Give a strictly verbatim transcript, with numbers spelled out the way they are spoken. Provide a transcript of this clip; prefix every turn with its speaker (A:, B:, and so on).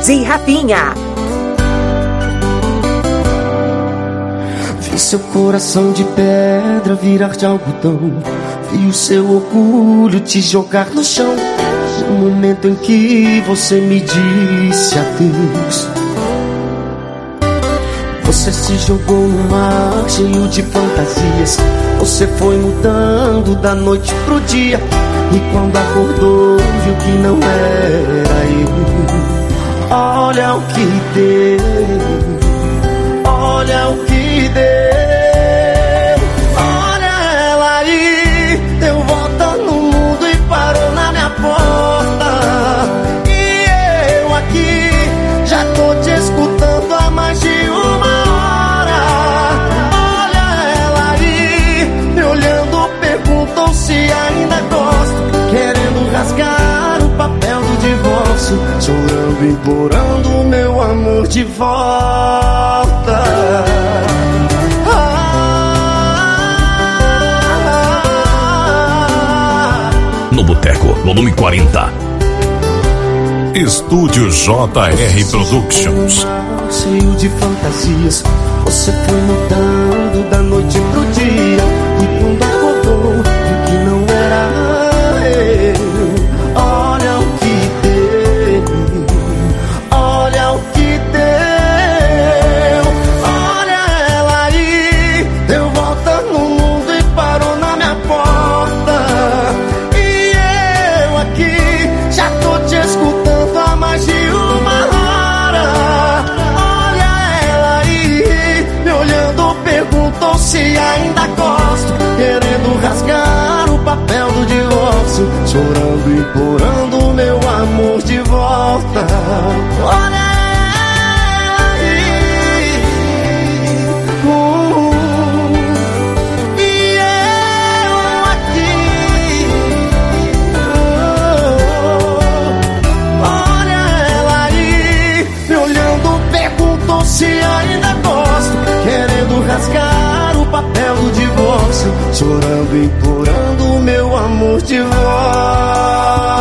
A: Luiz e Rafinha.
B: Vi seu coração de pedra virar de algodão, vi o seu orgulho te jogar no chão, no momento em que você me disse adeus. Você se jogou no mar cheio de fantasias, você foi mudando da noite pro dia, e quando acordou viu que não era eu. Olha o que deu, olha o que deu. Olha ela aí, deu volta no mundo e parou na minha porta. E eu aqui já tô te escutando há mais de uma hora. Olha ela aí, me olhando, perguntou se ainda gosto, querendo rasgar o papel do divórcio, chorando, implorando o meu amor de volta.
C: No Boteco, volume quarenta. Estúdio J R Productions.
B: Cheio de fantasias, você foi mudando da noite pro dia, e quando acordou viu que não era eu. Olha o que deu, olha o que deu. Olha ela aí, deu volta no mundo e parou na minha porta. E eu aqui já tô te escutando há mais de uma hora. Olha ela aí, me olhando, perguntou se ainda gosto, querendo rasgar o papel do divórcio, chorando, implorando o meu amor de volta. Olha ela aí, uh, e eu aqui, uh, olha ela aí, me olhando, perguntou se ainda gosto, querendo rasgar o papel do divórcio, chorando, implorando o meu amor de volta.